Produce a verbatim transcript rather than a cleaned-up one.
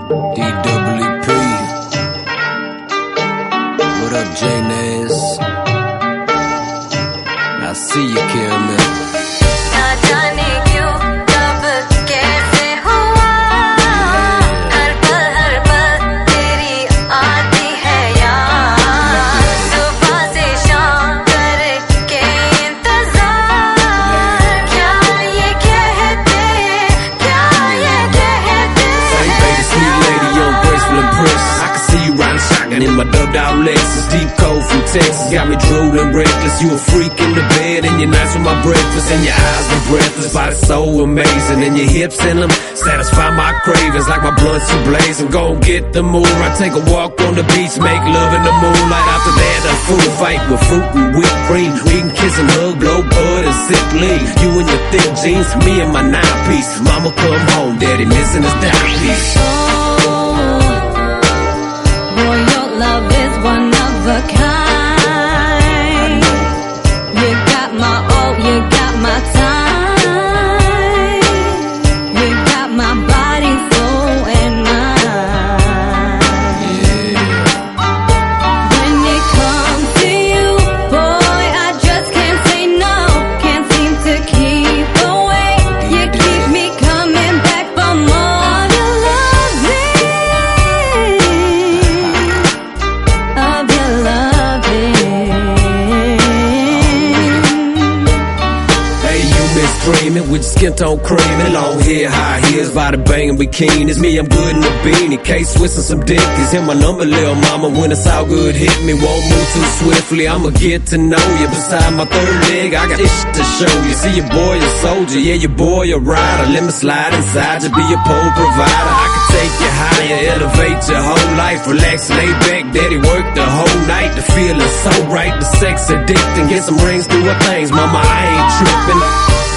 D W E P. What up, J-Naz? I see you, Caramel. ना जाने क्यों कब कैसे हुआ हर पल हर पल तेरी आती है याद सुबह से शाम करके इंतजार क्या ये कहते क्या ये कहते Hey baby, sweet lady, young graceful and precious. I can see you riding shotgun in my dubbed out Lexus. Deep cold from Texas, got me drooling reckless. You a freak in the bed and you're nice with my breakfast. And your eyes were breathless, body so amazing. And your hips in them satisfy my cravings like my blunts you blazing. Go get the moon, I take a walk on the beach, make love in the moonlight. After that, a food fight with fruit and whipped cream. We can kiss and hug, blow bud and sip lean. You and your thick jeans, me and my nine piece. Mama come home, daddy missing his dime piece. Boy, your love is one of a kind. You got my all, you got my time. You got my body, soul, and mind. When it comes to you, boy, I just can't say no. Can't seem to keep away. You keep me coming back for more of your loving. Of your loving. Hey, you miss dreaming with your skin tone creaming, long hair, high heels, body banging bikinis. Me, I'm good in the beanie, case switching some dickies. Hit my number, little mama, when it's all good, hit me. Won't move too swiftly, I'ma get to know you. Beside my third leg, I got ish to show you. See your boy a soldier, yeah, your boy a rider. Let me slide inside you, be your pole provider. I can take you higher, elevate your whole life. Relax, lay back, daddy work the whole night. The feeling's so right, the sex addicting. Get some rings, do her things, mama, I ain't tripping.